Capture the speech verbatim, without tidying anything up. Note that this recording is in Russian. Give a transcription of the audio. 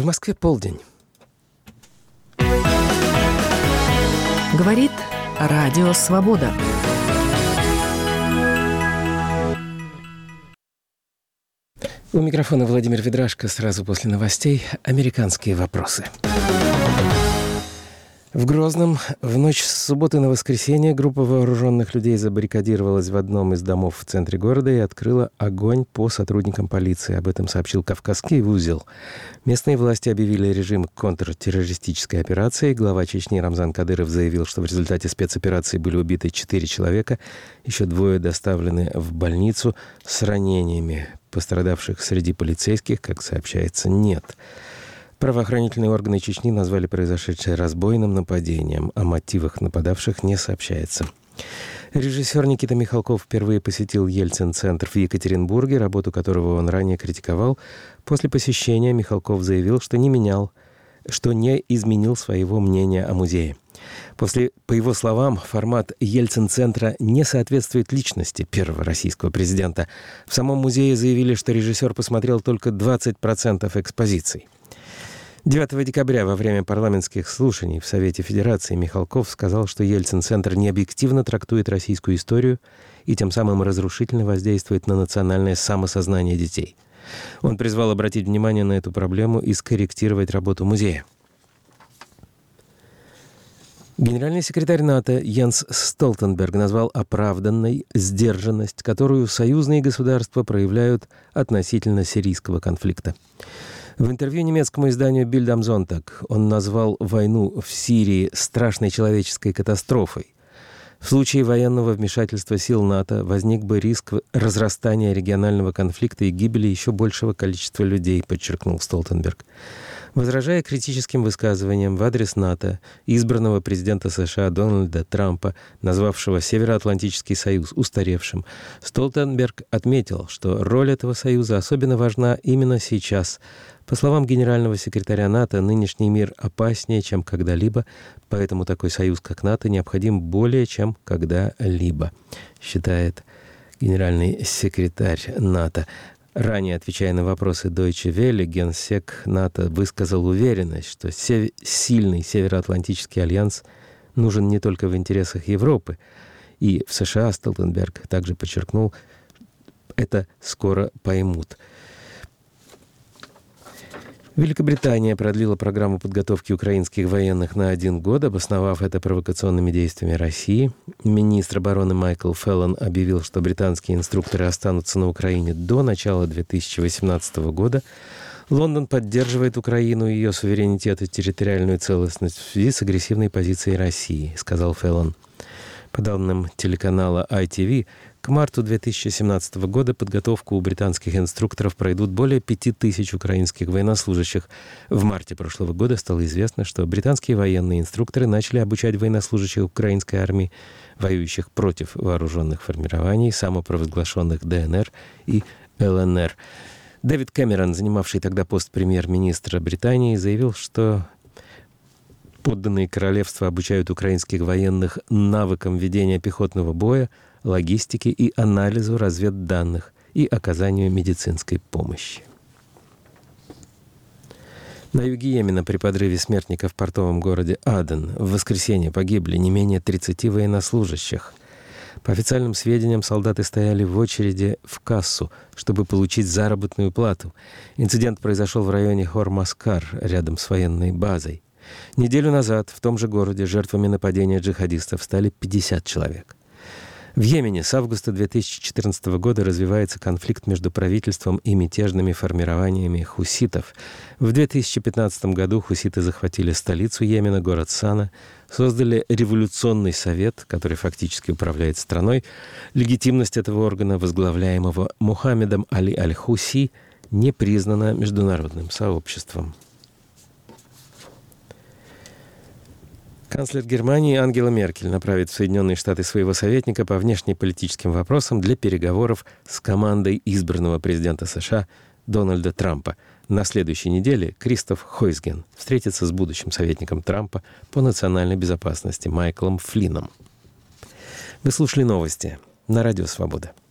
В Москве полдень. Говорит Радио Свобода. У микрофона Владимир Ведрашко. Сразу после новостей «Американские вопросы». В Грозном в ночь с субботы на воскресенье группа вооруженных людей забаррикадировалась в одном из домов в центре города и открыла огонь по сотрудникам полиции. Об этом сообщил Кавказский узел. Местные власти объявили режим контртеррористической операции. Глава Чечни Рамзан Кадыров заявил, что в результате спецоперации были убиты четыре человека. Еще двое доставлены в больницу с ранениями. Пострадавших среди полицейских, как сообщается, нет. Правоохранительные органы Чечни назвали произошедшее разбойным нападением. О мотивах нападавших не сообщается. Режиссер Никита Михалков впервые посетил Ельцин-центр в Екатеринбурге, работу которого он ранее критиковал. После посещения Михалков заявил, что не менял, что не изменил своего мнения о музее. После, по его словам, формат Ельцин-центра не соответствует личности первого российского президента. В самом музее заявили, что режиссер посмотрел только двадцать процентов экспозиций. девятого декабря во время парламентских слушаний в Совете Федерации Михалков сказал, что Ельцин-центр необъективно трактует российскую историю и тем самым разрушительно воздействует на национальное самосознание детей. Он призвал обратить внимание на эту проблему и скорректировать работу музея. Генеральный секретарь НАТО Йенс Столтенберг назвал оправданной сдержанность, которую союзные государства проявляют относительно сирийского конфликта. В интервью немецкому изданию «Bild am Sonntag» он назвал войну в Сирии страшной человеческой катастрофой. В случае военного вмешательства сил НАТО возник бы риск разрастания регионального конфликта и гибели еще большего количества людей, подчеркнул Столтенберг. Возражая критическим высказываниям в адрес НАТО, избранного президента США Дональда Трампа, назвавшего Североатлантический союз устаревшим, Столтенберг отметил, что роль этого союза особенно важна именно сейчас. По словам генерального секретаря НАТО, нынешний мир опаснее, чем когда-либо, поэтому такой союз, как НАТО, необходим более, чем когда-либо, считает генеральный секретарь НАТО. Ранее, отвечая на вопросы Deutsche Welle, генсек НАТО высказал уверенность, что сев... сильный Североатлантический альянс нужен не только в интересах Европы. И в США Столтенберг также подчеркнул, это скоро поймут. Великобритания продлила программу подготовки украинских военных на один год, обосновав это провокационными действиями России. Министр обороны Майкл Феллон объявил, что британские инструкторы останутся на Украине до начала две тысячи восемнадцатого года. Лондон поддерживает Украину, ее суверенитет и территориальную целостность в связи с агрессивной позицией России, сказал Феллон. По данным телеканала ай ти ви, к марту две тысячи семнадцатого года подготовку у британских инструкторов пройдут более пяти тысяч украинских военнослужащих. В марте прошлого года стало известно, что британские военные инструкторы начали обучать военнослужащих украинской армии, воюющих против вооруженных формирований, самопровозглашенных дэ эн эр и эл эн эр. Дэвид Кэмерон, занимавший тогда пост премьер-министра Британии, заявил, что подданные королевства обучают украинских военных навыкам ведения пехотного боя, логистике и анализу разведданных и оказанию медицинской помощи. На юге Йемена при подрыве смертника в портовом городе Аден в воскресенье погибли не менее тридцати военнослужащих. По официальным сведениям, солдаты стояли в очереди в кассу, чтобы получить заработную плату. Инцидент произошел в районе Хор-Маскар, рядом с военной базой. Неделю назад в том же городе жертвами нападения джихадистов стали пятьдесят человек. В Йемене с августа две тысячи четырнадцатого года развивается конфликт между правительством и мятежными формированиями хуситов. В две тысячи пятнадцатом году хуситы захватили столицу Йемена, город Сана, создали революционный совет, который фактически управляет страной. Легитимность этого органа, возглавляемого Мухаммедом Али Аль-Хуси, не признана международным сообществом. Канцлер Германии Ангела Меркель направит в Соединенные Штаты своего советника по внешнеполитическим вопросам для переговоров с командой избранного президента США Дональда Трампа. На следующей неделе Кристоф Хойсген встретится с будущим советником Трампа по национальной безопасности Майклом Флинном. Вы слушали новости на Радио Свобода.